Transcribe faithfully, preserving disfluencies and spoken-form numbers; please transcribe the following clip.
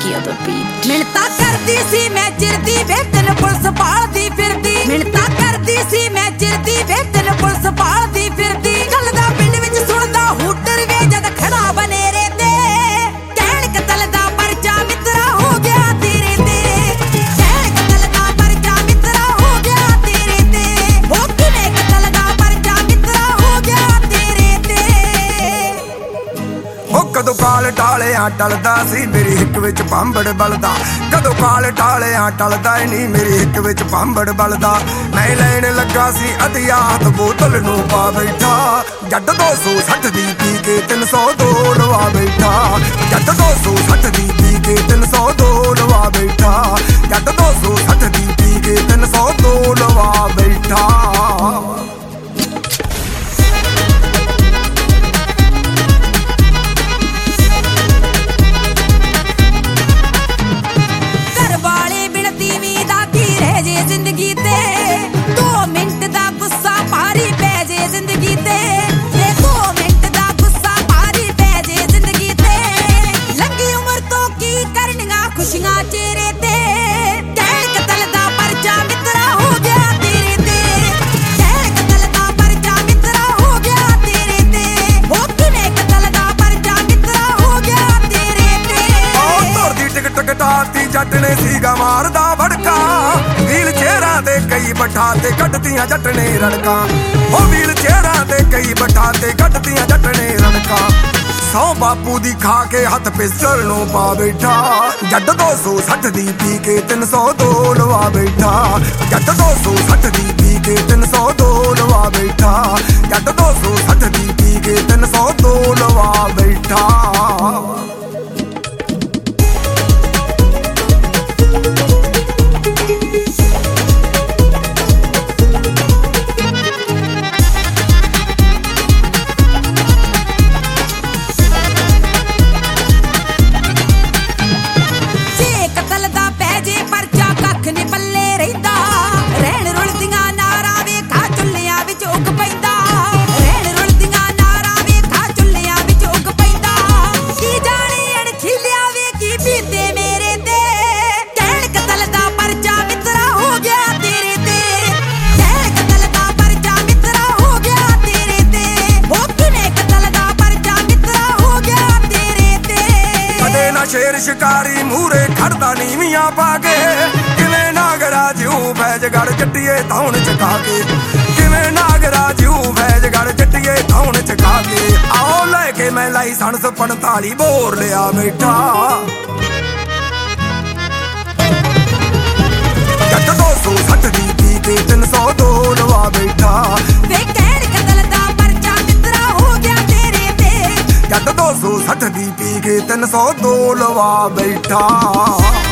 Feel the beat. ਮਿੰਨਤਾਂ ਕਰਦੀ ਸੀ ਮੈਂ ਚਿਰਦੀ ਵੇ ਤੈਨੂੰ ਪੁਲਿਸ ਭਾਲਦੀ ਫਿਰਦੀ ਮਿੰਨਤਾਂ ਕਰਦੀ ਸੀ ਮੈਂ ਚਿਰਦੀ ਵੇ ਤੈਨੂੰ ਪੁਲਿਸ ਭਾਲਦੀ ਫਿਰਦੀ ਗੱਲ ਦਾ ਪਿੰਡ ਵਿੱਚ ਸੁਣਦਾ ਹੂਟਰ ਵੇ ਜਦ ਖੜਾ ਬਨੇਰੇ ਤੇ ਕਹਿਣ ਕਤਲ ਦਾ ਪਰਚਾ ਮਿੱਤਰਾ ਹੋ ਗਿਆ ਤੇਰੇ ਤੇ ਕਹਿਣ ਕਤਲ ਦਾ ਪਰਚਾ ਮਿੱਤਰਾ ਹੋ ਗਿਆ ਤੇਰੇ ਤੇ ਉਹ ਕਿਵੇਂ ਕਤਲ ਦਾ ਪਰਚਾ ਮਿੱਤਰਾ ਹੋ ਗਿਆ ਤੇਰੇ ਤੇ ਉਹ ਕਦੋਂ ਕਾਲ ਟਾਲਿਆ ਟਲਦਾ ਸੀ ਮੇਰੀ ਹਿੱਕ ਵਿੱਚ ਭਾਂਬੜ ਬਲਦਾ ਕਦੋਂ ਕਾਲ ਟਾਲਿਆ ਟਲਦਾ ਨਹੀਂ ਮੇਰੀ ਹਿੱਕ ਵਿੱਚ ਭਾਂਬੜ ਬਲਦਾ ਮੈਂ ਲੈਣ ਲੱਗਾ ਸੀ ਅਧਿਆਤ ਬੋਤਲ ਨੂੰ ਪਾ ਬੈਠਾ ਜੱਟ ਦੋ ਸੌ ਸੱਠ ਦੀ ਪੀ ਕੇ ਤਿੰਨ ਸੌ ਦੋ ਲਵਾ ਬੈਠਾ ਜੱਟ ਦੋ ਸੌ ਸੱਠ ਦੀ ਪੀ ਕੇ ਤਿੰਨ ਸੌ ਦੋ ਲਵਾ ਬੈਠਾ ਜੱਟ ਦੋ ਸੌ ਸੱਠ ਦੀ ਪੀ ਕੇ ਤਿੰਨ ਸੌ ਦੋ ਲਵਾ ਬੈਠਾ ਜ਼ਿੰਦਗੀ ਤੇ ਦੋ ਮਿੰਟ ਦਾ ਗੁੱਸਾ ਭਾਰੀ ਪੈ ਜੇ ਜ਼ਿੰਦਗੀ ਤੇ ਤੇ ਦੋ ਮਿੰਟ ਦਾ ਗੁੱਸਾ ਭਾਰੀ ਪੈ ਜੇ ਜ਼ਿੰਦਗੀ ਤੇ ਲੰਗੀ ਉਮਰ ਤੋਂ ਕੀ ਕਰਨੀਆਂ ਖੁਸ਼ੀਆਂ ਚਿਹਰੇ ਤੇ ਕਹਿਣ ਕਤਲ ਦਾ ਪਰਚਾ ਮਿੱਤਰਾ ਹੋ ਗਿਆ ਤੇਰੇ ਤੇ ਕਹਿਣ ਕਤਲ ਦਾ ਪਰਚਾ ਮਿੱਤਰਾ ਹੋ ਗਿਆ ਤੇਰੇ ਤੇ ਉਹ ਕਿਵੇਂ ਕਤਲ ਦਾ ਪਰਚਾ ਮਿੱਤਰਾ ਹੋ ਗਿਆ ਤੇਰੇ ਤੇ ਉਹ ਤੁਰ ਦੀ ਟਿਕਟ ਕਟਾਤੀ ਜੱਟ ਨੇ ਸੀਗਾ ਮਾਰਦਾ ਭੜਕਾ ਵੀਲ ਚਿਹਰਾ ਤੇ ਕਈ ਬੱਠਾ ਤੇ ਕੱਢਦੀਆਂ ਜੱਟ ਨੇ ਰੜਕਾਂ ਉਹ ਵੀਲ ਚਿਹਰਾ ਤੇ ਕਈ ਬੱਠਾ ਤੇ ਕੱਢਦੀਆਂ ਜੱਟ ਨੇ ਰੜਕਾਂ ਸੌ ਬਾਪੂ ਦੀ ਖਾ ਕੇ ਹੱਥ ਪਿਸਟਲ ਨੂੰ ਪਾ ਬੈਠਾ ਜੱਟ ਦੋ ਸੌ ਸੱਠ ਦੀ ਪੀ ਕੇ ਤਿੰਨ ਸੌ ਦੋ ਲਵਾ ਬੈਠਾ ਜੱਟ ਦੋ ਸੌ ਸੱਠ ਦੀ ਪੀ ਕੇ ਤਿੰਨ ਸੌ ਦੋ ਲਵਾ ਬੈਠਾ ਜੱਟ ਦੋ ਸੌ ਸੱਠ ਦੀ ਪੀ ਕੇ ਤਿੰਨ ਸੌ ਦੋ ਲਵਾ ਬੈਠਾ ਸ਼ੇਰ ਸ਼ਿਕਾਰੀ ਮੂਰੇ ਖੜਦਾ ਨੀਵੀਆਂ ਪਾ ਕੇ ਕਿਵੇਂ ਨਾਗਰਾ ਜਿਉ ਫੈਜਗੜ ਚੱਟੀਏ ਧੌਣ ਚਕਾ ਕੇ ਕਿਵੇਂ ਨਾਗਰਾ ਜਿਉ ਫੈਜਗੜ ਚੱਟੀਏ ਧੌਣ ਚਕਾ ਕੇ ਆਓ ਲੈ ਕੇ ਮੈਂ ਲਾਇਸੈਂਸ ਪੰਤਾਲੀ ਬੋਰ ਲਿਆ ਬੈਠਾ ਜੱਟ ਦੋ ਸੌ ਸੱਠ ਦੀ ਪੀ ਕੇ ਤਿੰਨ ਸੌ ਦੋ ਲਵਾ ਬੈਠਾ ਵੇ ਕਹਿਣ ਕਤਲ ਦਾ ਪਰਚਾ ਮਿੱਤਰਾ ਹੋ ਗਿਆ ਤੇਰੇ ਤੇ ਜੱਟ ਦੋ ਸੌ ਸੱਠ ਦੀ ਪੀ ਕੇ ਤਿੰਨ ਸੌ ਦੋ ਲਵਾ ਬੈਠਾ